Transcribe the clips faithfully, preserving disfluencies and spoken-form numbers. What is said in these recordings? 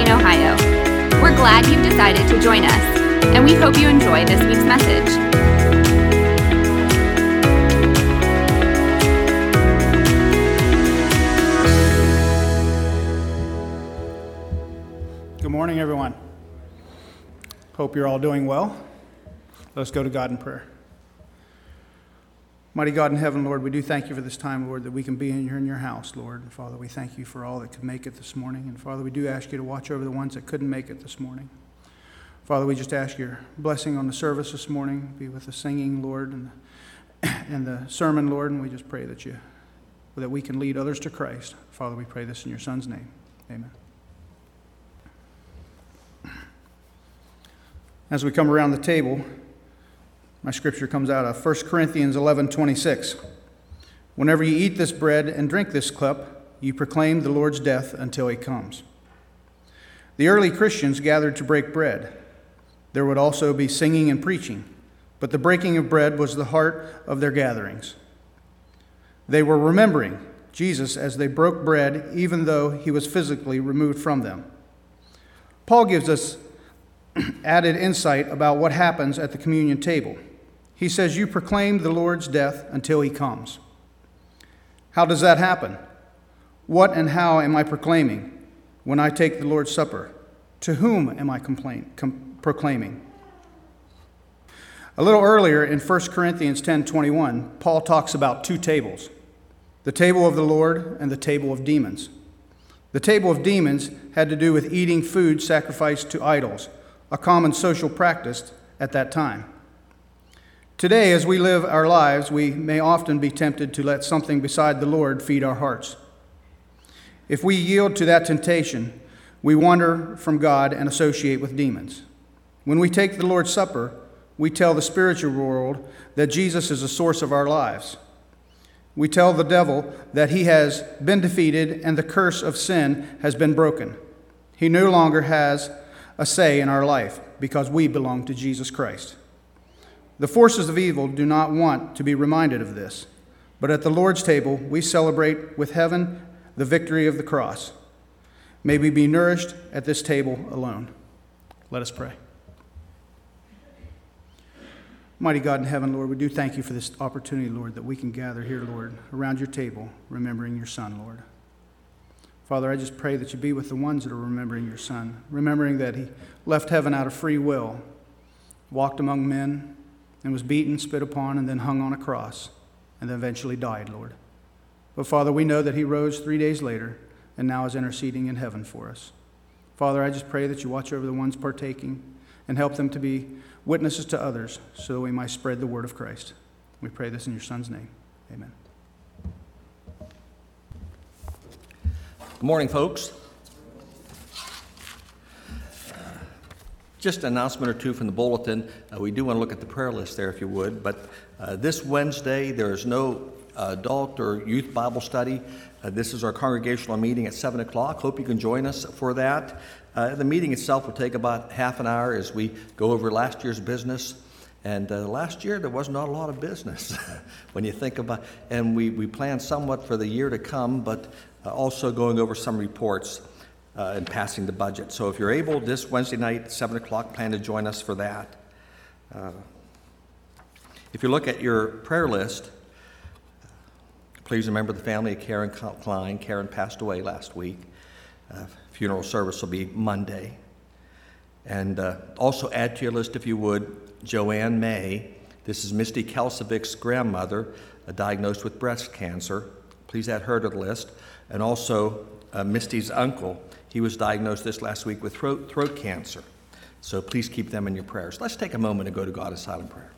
Wayne, Ohio. We're glad you've decided to join us, and we hope you enjoy this week's message. Good morning, everyone. Hope you're all doing well. Let's go to God in prayer. Mighty God in heaven, Lord, we do thank you for this time, Lord, that we can be in here in your house, Lord. And Father, we thank you for all that could make it this morning. And Father, we do ask you to watch over the ones that couldn't make it this morning. Father, we just ask your blessing on the service this morning. Be with the singing, Lord, and, and the sermon, Lord. And we just pray that you, that we can lead others to Christ. Father, we pray this in your Son's name. Amen. As we come around the table, my scripture comes out of First Corinthians eleven twenty-six. Whenever you eat this bread and drink this cup, you proclaim the Lord's death until he comes. The early Christians gathered to break bread. There would also be singing and preaching, but the breaking of bread was the heart of their gatherings. They were remembering Jesus as they broke bread, even though he was physically removed from them. Paul gives us added insight about what happens at the communion table. He says, you proclaim the Lord's death until he comes. How does that happen? What and how am I proclaiming when I take the Lord's Supper? To whom am I complain, com- proclaiming? A little earlier in First Corinthians ten twenty-one, Paul talks about two tables, the table of the Lord and the table of demons. The table of demons had to do with eating food sacrificed to idols, a common social practice at that time. Today, as we live our lives, we may often be tempted to let something beside the Lord feed our hearts. If we yield to that temptation, we wander from God and associate with demons. When we take the Lord's Supper, we tell the spiritual world that Jesus is the source of our lives. We tell the devil that he has been defeated and the curse of sin has been broken. He no longer has a say in our life because we belong to Jesus Christ. The forces of evil do not want to be reminded of this, but at the Lord's table we celebrate with heaven the victory of the cross. May we be nourished at this table alone. Let us pray. Mighty God in heaven, Lord, we do thank you for this opportunity, Lord, that we can gather here, Lord, around your table, remembering your Son, Lord. Father, I just pray that you be with the ones that are remembering your Son, remembering that he left heaven out of free will, walked among men, and was beaten, spit upon, and then hung on a cross, and then eventually died, Lord. But Father, we know that he rose three days later, and now is interceding in heaven for us. Father, I just pray that you watch over the ones partaking, and help them to be witnesses to others, so that we might spread the word of Christ. We pray this in your Son's name. Amen. Good morning, folks. Just an announcement or two from the bulletin. Uh, we do want to look at the prayer list there, if you would. But uh, this Wednesday, there is no uh, adult or youth Bible study. Uh, this is our congregational meeting at seven o'clock. Hope you can join us for that. Uh, the meeting itself will take about half an hour as we go over last year's business. And uh, last year, there was not a lot of business when you think about it. And we, we plan somewhat for the year to come, but uh, also going over some reports uh, and passing the budget. So if you're able, this Wednesday night at seven o'clock, plan to join us for that. Uh, if you look at your prayer list, please remember the family of Karen Klein. Karen passed away last week. Uh, funeral service will be Monday. And uh, also add to your list, if you would, Joanne May. This is Misty Kalsevic's grandmother, uh, diagnosed with breast cancer. Please add her to the list. And also uh, Misty's uncle. He was diagnosed this last week with throat, throat cancer. So please keep them in your prayers. Let's take a moment and go to God in silent prayer.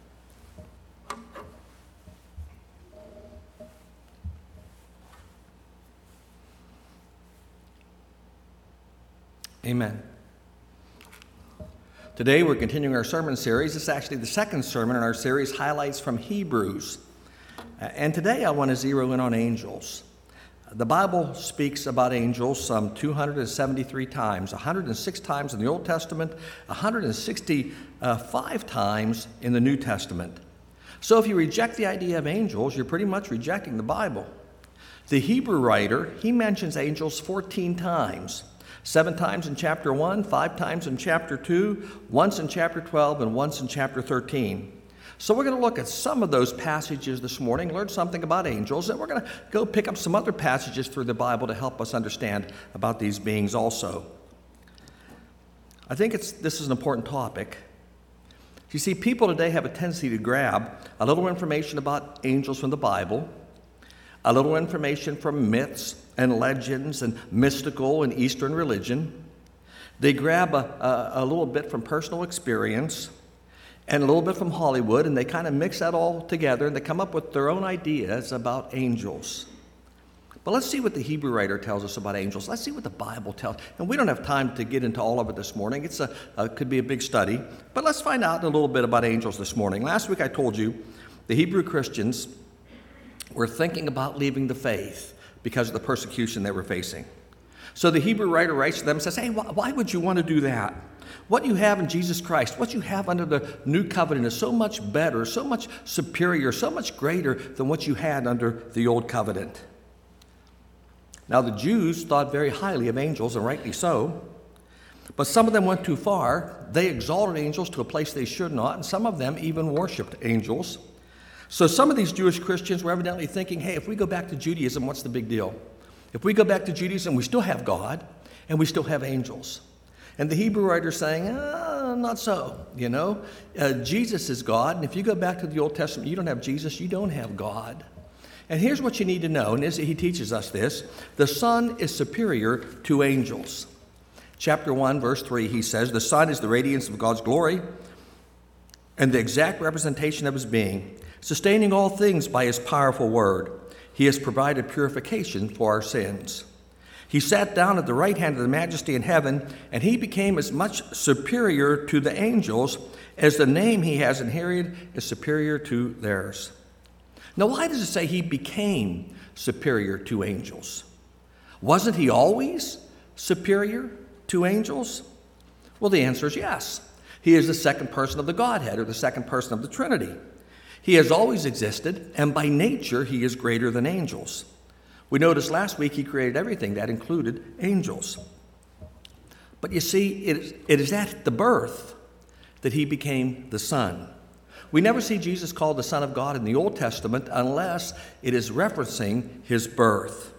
Amen. Today we're continuing our sermon series. This is actually the second sermon in our series, Highlights from Hebrews. Uh, and today I want to zero in on angels. The Bible speaks about angels some two hundred seventy-three times, one hundred six times in the Old Testament, one hundred sixty-five times in the New Testament. So if you reject the idea of angels, you're pretty much rejecting the Bible. The Hebrew writer, he mentions angels fourteen times. Seven times in chapter one, five times in chapter two, once in chapter twelve, and once in chapter thirteen. So we're going to look at some of those passages this morning, learn something about angels, and we're going to go pick up some other passages through the Bible to help us understand about these beings also. I think it's, this is an important topic. You see, people today have a tendency to grab a little information about angels from the Bible, a little information from myths and legends and mystical and Eastern religion. They grab a, a, a little bit from personal experience and a little bit from Hollywood, and they kind of mix that all together, and they come up with their own ideas about angels. But let's see what the Hebrew writer tells us about angels. Let's see what the Bible tells. And we don't have time to get into all of it this morning. It's a, a could be a big study. But let's find out a little bit about angels this morning. Last week I told you the Hebrew Christians were thinking about leaving the faith because of the persecution they were facing. So the Hebrew writer writes to them and says, hey, why, why would you want to do that? What you have in Jesus Christ, what you have under the new covenant is so much better, so much superior, so much greater than what you had under the old covenant. Now the Jews thought very highly of angels, and rightly so, but some of them went too far. They exalted angels to a place they should not, and some of them even worshipped angels. So some of these Jewish Christians were evidently thinking, hey, if we go back to Judaism, what's the big deal? If we go back to Judaism, we still have God, and we still have angels. And the Hebrew writer is saying, ah, not so, you know. Uh, Jesus is God, and if you go back to the Old Testament, you don't have Jesus, you don't have God. And here's what you need to know, and this, he teaches us this. The Son is superior to angels. Chapter one, verse three, he says, the Son is the radiance of God's glory and the exact representation of his being, sustaining all things by his powerful word. He has provided purification for our sins. He sat down at the right hand of the Majesty in heaven, and he became as much superior to the angels as the name he has inherited is superior to theirs. Now, why does it say he became superior to angels? Wasn't he always superior to angels? Well, the answer is yes. He is the second person of the Godhead, or the second person of the Trinity. He has always existed, and by nature he is greater than angels. We noticed last week he created everything. That included angels. But you see, it is, it is at the birth that he became the Son. We never see Jesus called the Son of God in the Old Testament unless it is referencing his birth.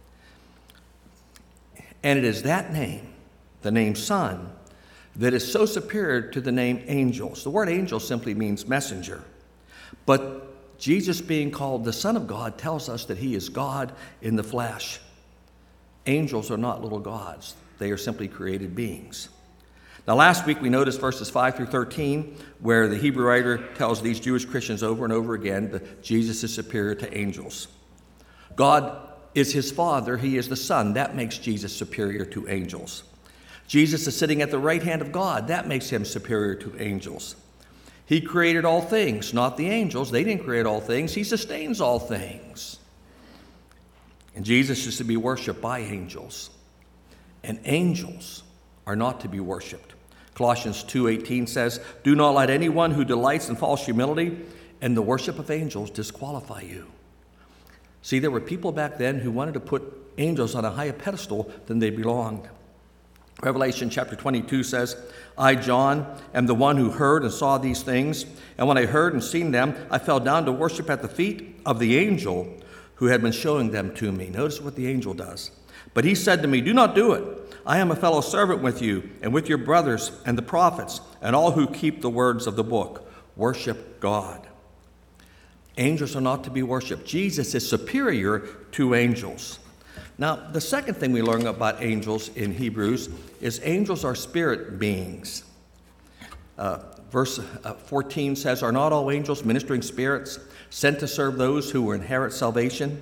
And it is that name, the name Son, that is so superior to the name angels. The word angel simply means messenger. But Jesus being called the Son of God tells us that he is God in the flesh. Angels are not little gods. They are simply created beings. Now, last week we noticed verses five through thirteen, where the Hebrew writer tells these Jewish Christians over and over again that Jesus is superior to angels. God is his Father. He is the Son. That makes Jesus superior to angels. Jesus is sitting at the right hand of God. That makes him superior to angels. He created all things, not the angels. They didn't create all things. He sustains all things. And Jesus is to be worshiped by angels. And angels are not to be worshiped. Colossians two eighteen says, do not let anyone who delights in false humility and the worship of angels disqualify you. See, there were people back then who wanted to put angels on a higher pedestal than they belonged. Revelation chapter twenty-two says, I, John, am the one who heard and saw these things. And when I heard and seen them, I fell down to worship at the feet of the angel who had been showing them to me. Notice what the angel does. But he said to me, do not do it. I am a fellow servant with you and with your brothers and the prophets and all who keep the words of the book. Worship God. Angels are not to be worshiped. Jesus is superior to angels. Now, the second thing we learn about angels in Hebrews is angels are spirit beings. Uh, verse fourteen says, are not all angels ministering spirits sent to serve those who will inherit salvation?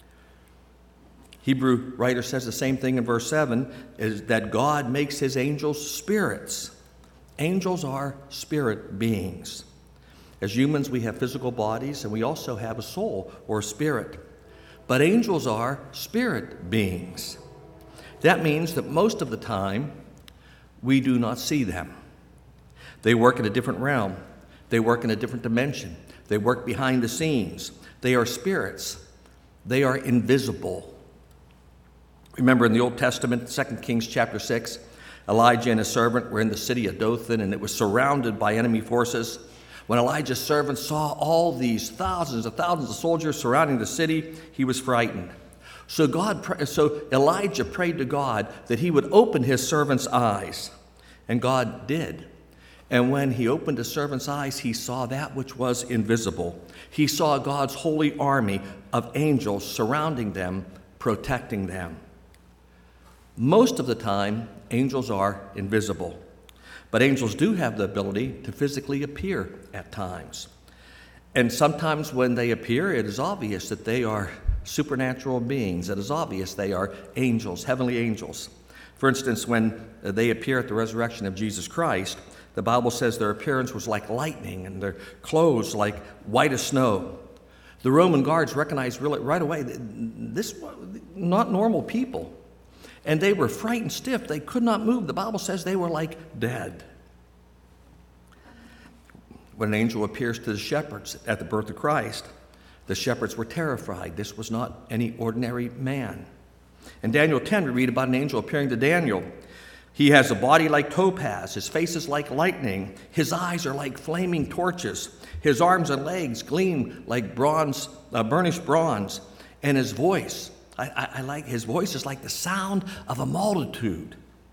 Hebrew writer says the same thing in verse seven, is that God makes his angels spirits. Angels are spirit beings. As humans, we have physical bodies, and we also have a soul or a spirit. But angels are spirit beings. That means that most of the time, we do not see them. They work in a different realm. They work in a different dimension. They work behind the scenes. They are spirits. They are invisible. Remember in the Old Testament, Second Kings chapter six, Elijah and his servant were in the city of Dothan, and it was surrounded by enemy forces. When Elijah's servant saw all these thousands and thousands of soldiers surrounding the city, he was frightened. So God, so Elijah prayed to God that he would open his servant's eyes, and God did. And when he opened his servant's eyes, he saw that which was invisible. He saw God's holy army of angels surrounding them, protecting them. Most of the time, angels are invisible, but angels do have the ability to physically appear at times. And sometimes when they appear, it is obvious that they are supernatural beings. It is obvious they are angels, heavenly angels. For instance, when they appear at the resurrection of Jesus Christ, the Bible says their appearance was like lightning and their clothes like white as snow. The Roman guards recognized really right away that this was not normal people. And they were frightened stiff. They could not move. The Bible says they were like dead. When an angel appears to the shepherds at the birth of Christ, the shepherds were terrified. This was not any ordinary man. In Daniel ten, we read about an angel appearing to Daniel. He has a body like topaz. His face is like lightning. His eyes are like flaming torches. His arms and legs gleam like bronze, uh, burnished bronze. And his voice, I, I, I like his voice is like the sound of a multitude.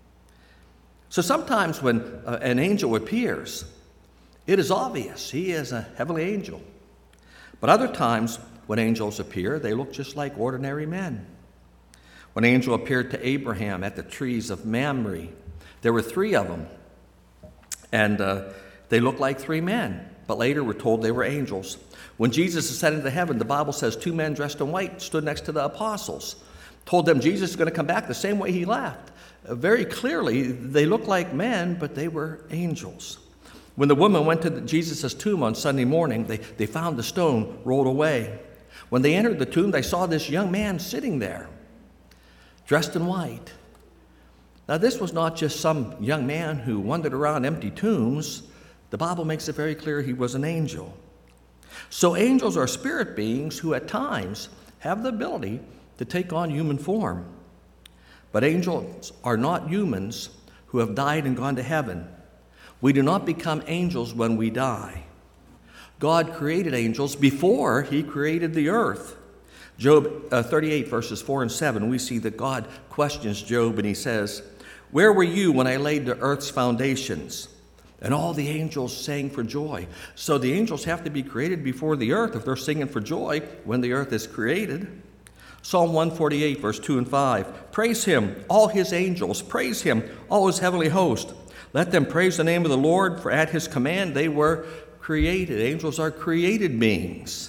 So sometimes when uh, an angel appears, it is obvious he is a heavenly angel. But other times when angels appear, they look just like ordinary men. When an angel appeared to Abraham at the trees of Mamre, there were three of them, and uh, they looked like three men, but later we're told they were angels. When Jesus ascended to heaven, the Bible says two men dressed in white stood next to the apostles, told them Jesus is going to come back the same way he left. Uh, very clearly, they looked like men, but they were angels. When the woman went to the, Jesus' tomb on Sunday morning, they, they found the stone rolled away. When they entered the tomb, they saw this young man sitting there, dressed in white. Now, this was not just some young man who wandered around empty tombs. The Bible makes it very clear he was an angel. So angels are spirit beings who at times have the ability to take on human form. But angels are not humans who have died and gone to heaven. We do not become angels when we die. God created angels before he created the earth. Job uh, thirty-eight, verses four and seven, we see that God questions Job, and he says, "Where were you when I laid the earth's foundations?" And all the angels sang for joy. So the angels have to be created before the earth if they're singing for joy when the earth is created. Psalm one forty-eight, verse two and five, "Praise him, all his angels. Praise him, all his heavenly host. Let them praise the name of the Lord, for at his command they were created." Angels are created beings.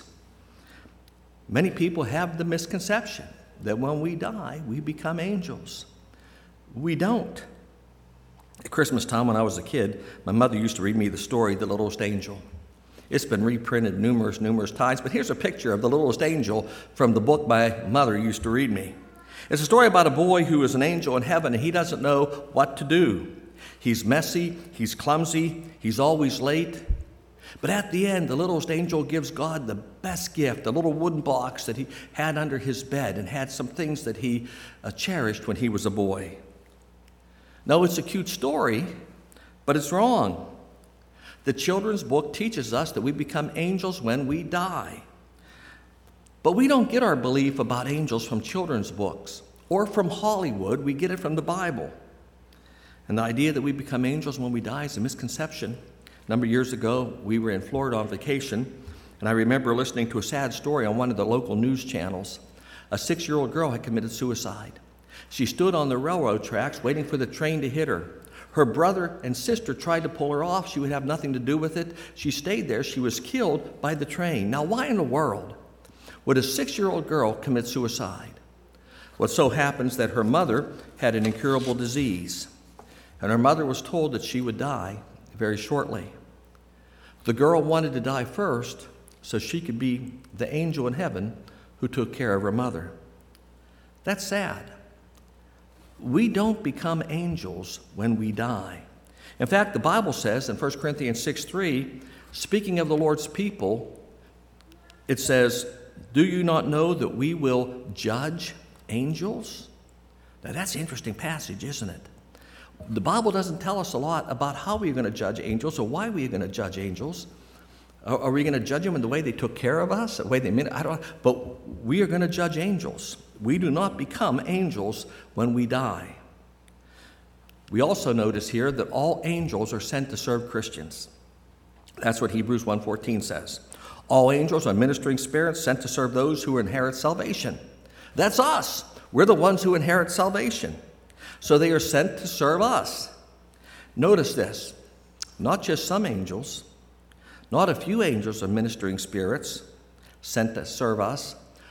Many people have the misconception that when we die, we become angels. We don't. At Christmas time when I was a kid, my mother used to read me the story, The Littlest Angel. It's been reprinted numerous, numerous times, but here's a picture of the littlest angel from the book my mother used to read me. It's a story about a boy who is an angel in heaven, and he doesn't know what to do. He's messy, he's clumsy, he's always late. But at the end, the littlest angel gives God the best gift, a little wooden box that he had under his bed and had some things that he uh, cherished when he was a boy. No, it's a cute story, but it's wrong. The children's book teaches us that we become angels when we die. But we don't get our belief about angels from children's books or from Hollywood. We get it from the Bible. And the idea that we become angels when we die is a misconception. A number of years ago, we were in Florida on vacation, and I remember listening to a sad story on one of the local news channels. A six-year-old girl had committed suicide. She stood on the railroad tracks waiting for the train to hit her. Her brother and sister tried to pull her off. She would have nothing to do with it. She stayed there. She was killed by the train. Now, why in the world would a six-year-old girl commit suicide? Well, it so happens that her mother had an incurable disease, and her mother was told that she would die very shortly. The girl wanted to die first so she could be the angel in heaven who took care of her mother. That's sad. We don't become angels when we die. In fact, the Bible says in First Corinthians six three, speaking of the Lord's people, it says, "Do you not know that we will judge angels?" Now, that's an interesting passage, isn't it? The Bible doesn't tell us a lot about how we're going to judge angels or why we're going to judge angels. Are, are we going to judge them in the way they took care of us, the way they meant? I don't. But we are going to judge angels. We do not become angels when we die. We also notice here that all angels are sent to serve Christians. That's what Hebrews one fourteen says. All angels are ministering spirits sent to serve those who inherit salvation. That's us. We're the ones who inherit salvation. So they are sent to serve us. Notice this. Not just some angels, not a few angels are ministering spirits sent to serve us,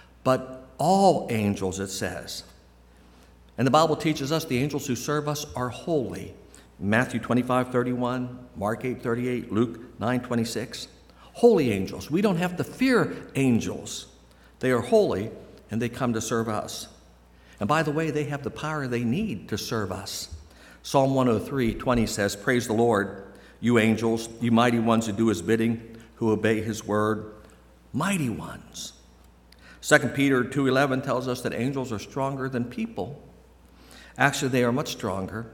but all angels, it says. And the Bible teaches us the angels who serve us are holy. Matthew twenty-five thirty-one, Mark eight thirty-eight, Luke nine twenty-six. Holy angels. We don't have to fear angels. They are holy, and they come to serve us. And by the way, they have the power they need to serve us. Psalm one oh three twenty says, "Praise the Lord, you angels, you mighty ones who do his bidding, who obey his word." Mighty ones. Second Peter two eleven tells us that angels are stronger than people. Actually, they are much stronger.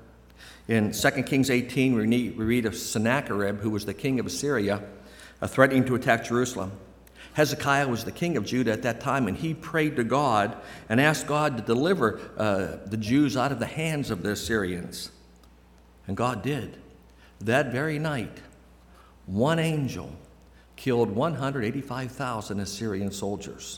In Second Kings eighteen, we read of Sennacherib, who was the king of Assyria, uh, threatening to attack Jerusalem. Hezekiah was the king of Judah at that time, and he prayed to God and asked God to deliver uh, the Jews out of the hands of the Assyrians. And God did. That very night, one angel killed one hundred eighty-five thousand Assyrian soldiers.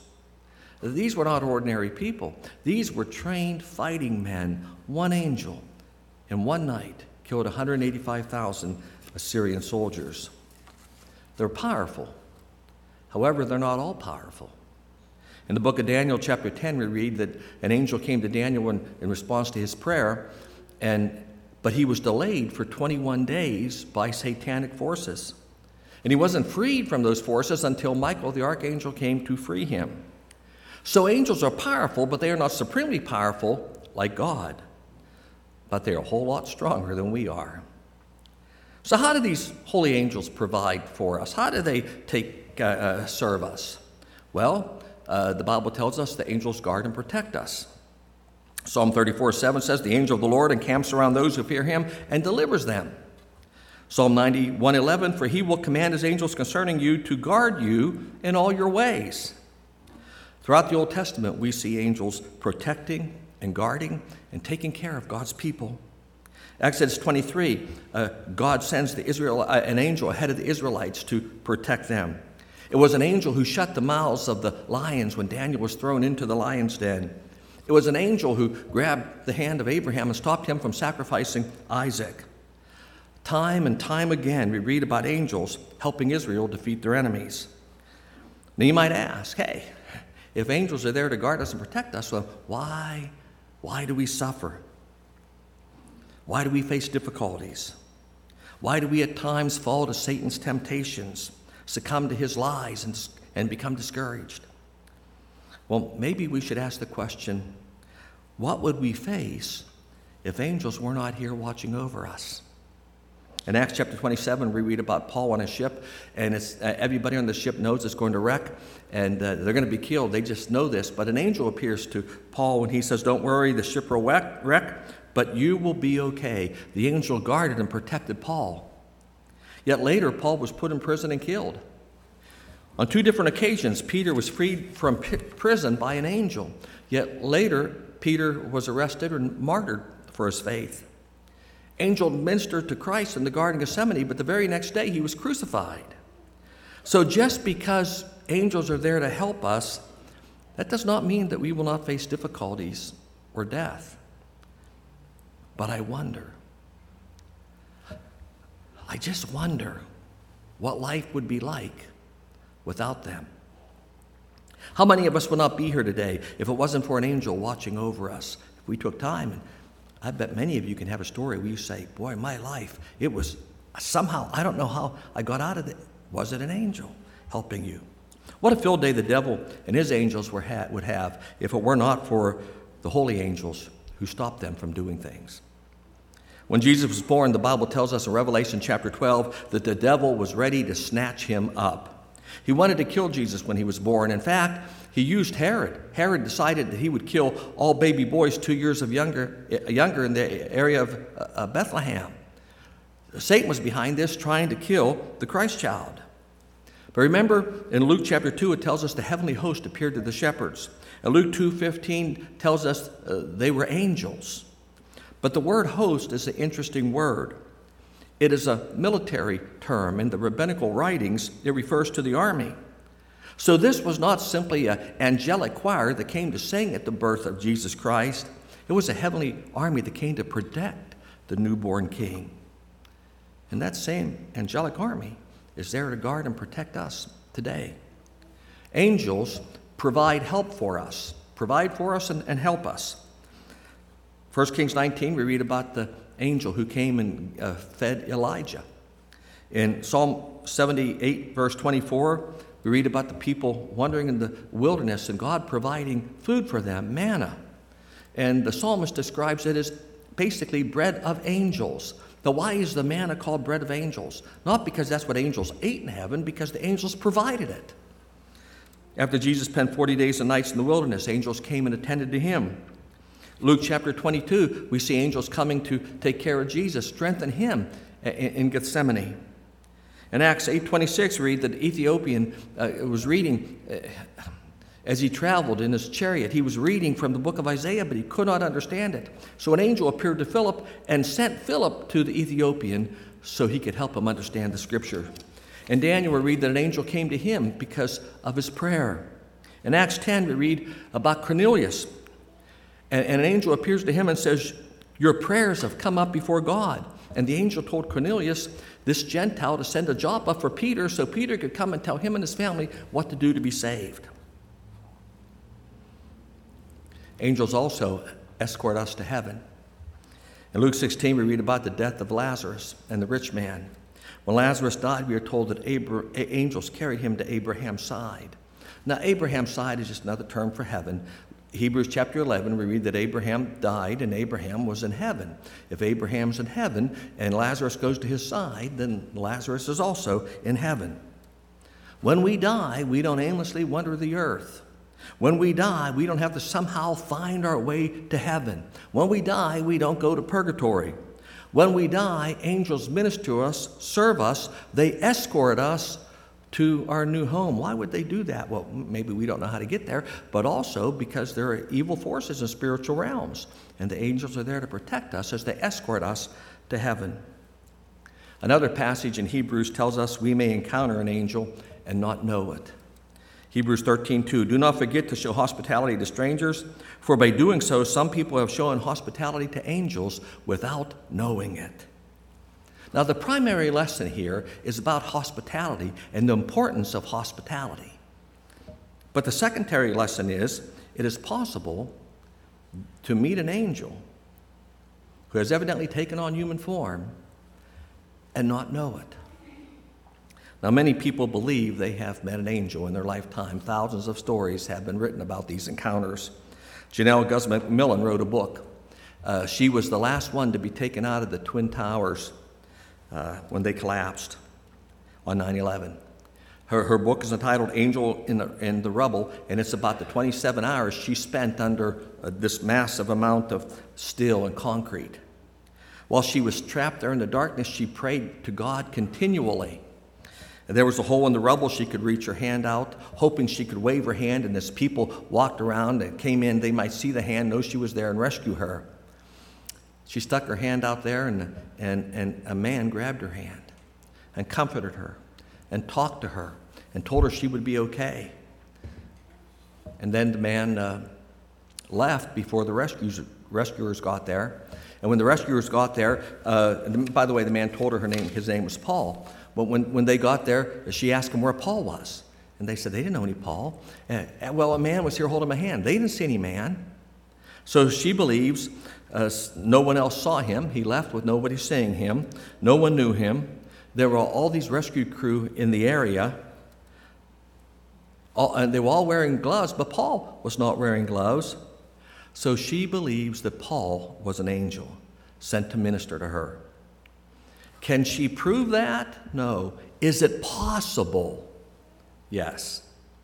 These were not ordinary people. These were trained fighting men. One angel in one night killed one hundred eighty-five thousand Assyrian soldiers. They're powerful. However, they're not all powerful. In the book of Daniel, chapter ten, we read that an angel came to Daniel in, in response to his prayer, and but he was delayed for twenty-one days by satanic forces. And he wasn't freed from those forces until Michael, the archangel, came to free him. So angels are powerful, but they are not supremely powerful like God. But they're a whole lot stronger than we are. So how do these holy angels provide for us? How do they take uh, uh, serve us? Well, uh, the Bible tells us the angels guard and protect us. Psalm thirty-four seven says, "The angel of the Lord encamps around those who fear him and delivers them." Psalm ninety-one eleven, "For he will command his angels concerning you to guard you in all your ways." Throughout the Old Testament, we see angels protecting and guarding and taking care of God's people. Exodus twenty-three, uh, God sends the Israel, uh, an angel ahead of the Israelites to protect them. It was an angel who shut the mouths of the lions when Daniel was thrown into the lion's den. It was an angel who grabbed the hand of Abraham and stopped him from sacrificing Isaac. Time and time again, we read about angels helping Israel defeat their enemies. Now you might ask, hey, if angels are there to guard us and protect us, well, why, why do we suffer? Why do we face difficulties? Why do we at times fall to Satan's temptations, succumb to his lies, and, and become discouraged? Well, maybe we should ask the question, what would we face if angels were not here watching over us? In Acts chapter twenty-seven, we read about Paul on a ship, and it's, uh, everybody on the ship knows it's going to wreck, and uh, they're going to be killed. They just know this. But an angel appears to Paul when he says, "Don't worry, the ship will wreck, wreck, but you will be okay." The angel guarded and protected Paul. Yet later, Paul was put in prison and killed. On two different occasions, Peter was freed from p- prison by an angel. Yet later, Peter was arrested and martyred for his faith. Angel ministered to Christ in the Garden of Gethsemane, but the very next day he was crucified. So just because angels are there to help us, that does not mean that we will not face difficulties or death. But I wonder, I just wonder what life would be like without them. How many of us would not be here today if it wasn't for an angel watching over us? If we took time, and I bet many of you can have a story where you say, boy, my life, it was somehow, I don't know how I got out of it. Was it an angel helping you? What a field day the devil and his angels were ha- would have if it were not for the holy angels who stopped them from doing things. When Jesus was born, the Bible tells us in Revelation chapter twelve that the devil was ready to snatch him up. He wanted to kill Jesus when he was born. In fact, he used Herod. Herod decided that he would kill all baby boys two years of younger, younger in the area of uh, Bethlehem. Satan was behind this, trying to kill the Christ child. But remember, in Luke chapter two, it tells us the heavenly host appeared to the shepherds. And Luke two fifteen tells us uh, they were angels. But the word host is an interesting word. It is a military term. In the rabbinical writings, it refers to the army. So this was not simply an angelic choir that came to sing at the birth of Jesus Christ. It was a heavenly army that came to protect the newborn king. And that same angelic army is there to guard and protect us today. Angels provide help for us, provide for us and, and help us. First Kings nineteen, we read about the angel who came and uh, fed Elijah. In Psalm seventy-eight, verse twenty-four, we read about the people wandering in the wilderness and God providing food for them, manna. And the psalmist describes it as basically bread of angels. Now, why is the manna called bread of angels? Not because that's what angels ate in heaven, because the angels provided it. After Jesus spent forty days and nights in the wilderness, angels came and attended to him. Luke chapter twenty-two, we see angels coming to take care of Jesus, strengthen him in Gethsemane. In Acts eight twenty-six, we read that the Ethiopian uh, was reading uh, as he traveled in his chariot. He was reading from the book of Isaiah, but he could not understand it. So an angel appeared to Philip and sent Philip to the Ethiopian so he could help him understand the scripture. In Daniel, we read that an angel came to him because of his prayer. In Acts ten, we read about Cornelius. And, and an angel appears to him and says, "Your prayers have come up before God." And the angel told Cornelius, this Gentile, to send a Joppa for Peter so Peter could come and tell him and his family what to do to be saved. Angels also escort us to heaven. In Luke sixteen, we read about the death of Lazarus and the rich man. When Lazarus died, we are told that Abra- angels carried him to Abraham's side. Now, Abraham's side is just another term for heaven. Hebrews chapter eleven, we read that Abraham died and Abraham was in heaven. If Abraham's in heaven and Lazarus goes to his side, then Lazarus is also in heaven. When we die, we don't aimlessly wander the earth. When we die, we don't have to somehow find our way to heaven. When we die, we don't go to purgatory. When we die, angels minister to us, serve us, they escort us to our new home. Why would they do that? Well, maybe we don't know how to get there, but also because there are evil forces in spiritual realms, and the angels are there to protect us as they escort us to heaven. Another passage in Hebrews tells us we may encounter an angel and not know it. Hebrews thirteen two, do not forget to show hospitality to strangers, for by doing so, some people have shown hospitality to angels without knowing it. Now, the primary lesson here is about hospitality and the importance of hospitality. But the secondary lesson is it is possible to meet an angel who has evidently taken on human form and not know it. Now, many people believe they have met an angel in their lifetime. Thousands of stories have been written about these encounters. Janelle Guzman McMillan wrote a book. Uh, she was the last one to be taken out of the Twin Towers uh, when they collapsed on nine eleven. Her, her book is entitled Angel in the, in the Rubble, and it's about the twenty-seven hours she spent under uh, this massive amount of steel and concrete. While she was trapped there in the darkness, she prayed to God continually. And there was a hole in the rubble. She could reach her hand out, hoping she could wave her hand, and as people walked around and came in, they might see the hand, know she was there, and rescue her. She stuck her hand out there, and, and, and a man grabbed her hand and comforted her and talked to her and told her she would be okay. And then the man uh, left before the rescues, rescuers got there. And when the rescuers got there, uh, and by the way, the man told her her name, his name was Paul. But when, when they got there, she asked him where Paul was. And they said they didn't know any Paul. And, well, a man was here holding my hand. They didn't see any man. So she believes uh, no one else saw him. He left with nobody seeing him. No one knew him. There were all these rescue crew in the area. All, and they were all wearing gloves, but Paul was not wearing gloves. So she believes that Paul was an angel sent to minister to her. Can she prove that? No. Is it possible? Yes.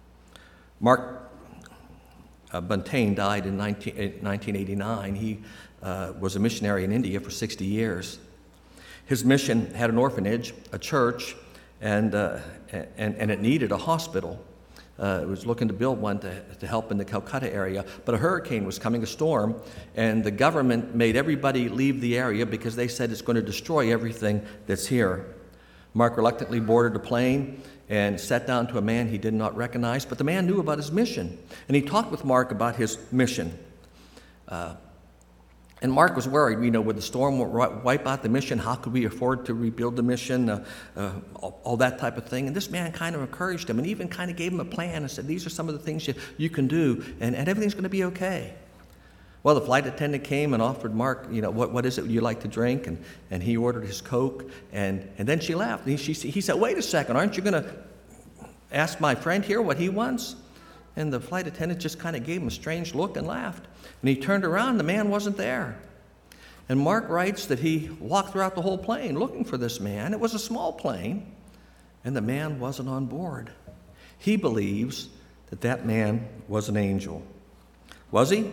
Mark uh, Buntain died in nineteen eighty-nine. He uh, was a missionary in India for sixty years. His mission had an orphanage, a church, and, uh, and, and it needed a hospital. Uh, it was looking to build one to, to help in the Calcutta area, but a hurricane was coming, a storm, and the government made everybody leave the area because they said it's going to destroy everything that's here. Mark reluctantly boarded a plane and sat down to a man he did not recognize, but the man knew about his mission, and he talked with Mark about his mission. Uh, And Mark was worried, you know, would the storm wipe out the mission? How could we afford to rebuild the mission? Uh, uh, all, all that type of thing. And this man kind of encouraged him and even kind of gave him a plan and said, these are some of the things you, you can do, and, and everything's going to be okay. Well, the flight attendant came and offered Mark, you know, what, what is it you like to drink? And, and he ordered his Coke, and, and then she left. And he, she, he said, wait a second, aren't you going to ask my friend here what he wants? And the flight attendant just kind of gave him a strange look and laughed. And he turned around, the man wasn't there. And Mark writes that he walked throughout the whole plane looking for this man. It was a small plane, and the man wasn't on board. He believes that that man was an angel. Was he?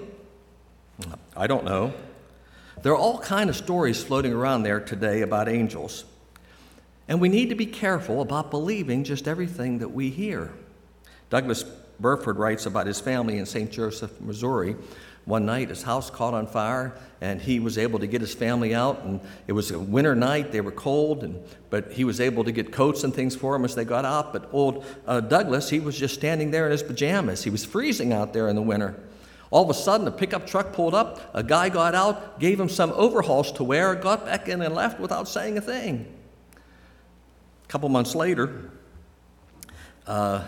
I don't know. There are all kinds of stories floating around there today about angels. And we need to be careful about believing just everything that we hear. Douglas Burford writes about his family in Saint Joseph, Missouri. One night, his house caught on fire, and he was able to get his family out. And it was a winter night; they were cold, and but he was able to get coats and things for them as they got out. But old uh, Douglas, he was just standing there in his pajamas. He was freezing out there in the winter. All of a sudden, a pickup truck pulled up. A guy got out, gave him some overalls to wear, got back in, and left without saying a thing. A couple months later, uh,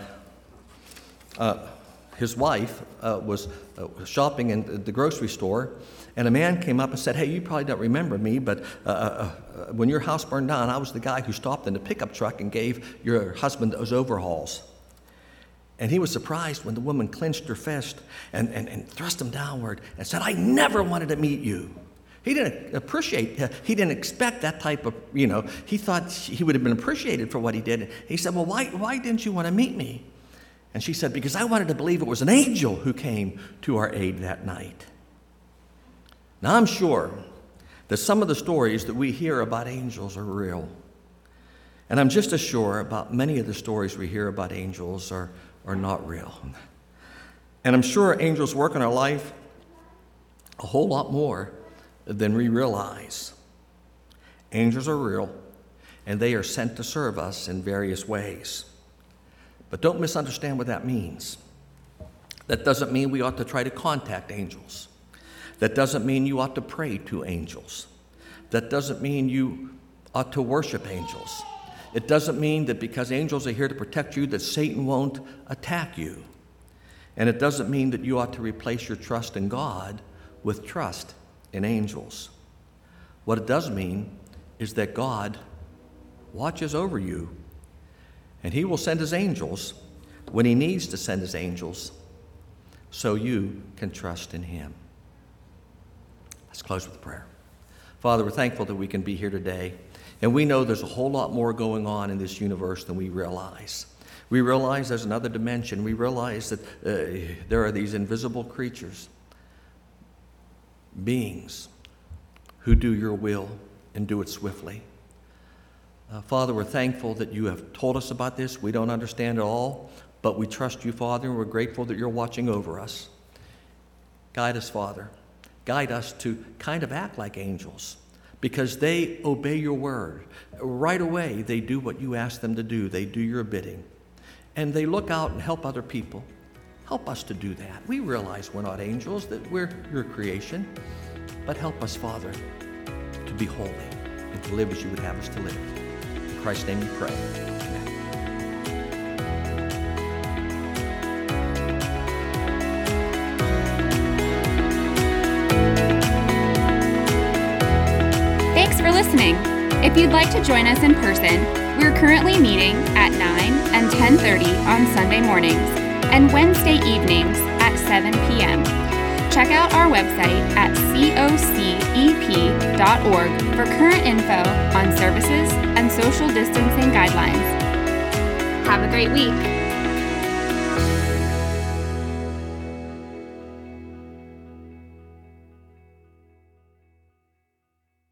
uh, his wife uh, was uh, shopping in the grocery store, and a man came up and said, hey, you probably don't remember me, but uh, uh, when your house burned down, I was the guy who stopped in the pickup truck and gave your husband those overalls. And he was surprised when the woman clenched her fist and, and, and thrust him downward and said, I never wanted to meet you. He didn't appreciate, uh, he didn't expect that type of, you know, he thought he would have been appreciated for what he did. He said, well, why, why didn't you want to meet me? And she said, because I wanted to believe it was an angel who came to our aid that night. Now, I'm sure that some of the stories that we hear about angels are real. And I'm just as sure about many of the stories we hear about angels are, are not real. And I'm sure angels work in our life a whole lot more than we realize. Angels are real, and they are sent to serve us in various ways. But don't misunderstand what that means. That doesn't mean we ought to try to contact angels. That doesn't mean you ought to pray to angels. That doesn't mean you ought to worship angels. It doesn't mean that because angels are here to protect you that Satan won't attack you. And it doesn't mean that you ought to replace your trust in God with trust in angels. What it does mean is that God watches over you, and he will send his angels when he needs to send his angels so you can trust in him. Let's close with prayer. Father, we're thankful that we can be here today, and we know there's a whole lot more going on in this universe than we realize. We realize there's another dimension. We realize that uh, there are these invisible creatures, beings who do your will and do it swiftly. Uh, Father, we're thankful that you have told us about this. We don't understand it all, but we trust you, Father, and we're grateful that you're watching over us. Guide us, Father. Guide us to kind of act like angels, because they obey your word. Right away, they do what you ask them to do. They do your bidding. And they look out and help other people. Help us to do that. We realize we're not angels, that we're your creation. But help us, Father, to be holy and to live as you would have us to live. In Christ's name we pray. Amen. Thanks for listening. If you'd like to join us in person, we're currently meeting at nine and ten thirty on Sunday mornings and Wednesday evenings at seven p.m. Check out our website at C O C E P dot org for current info on services and social distancing guidelines. Have a great week.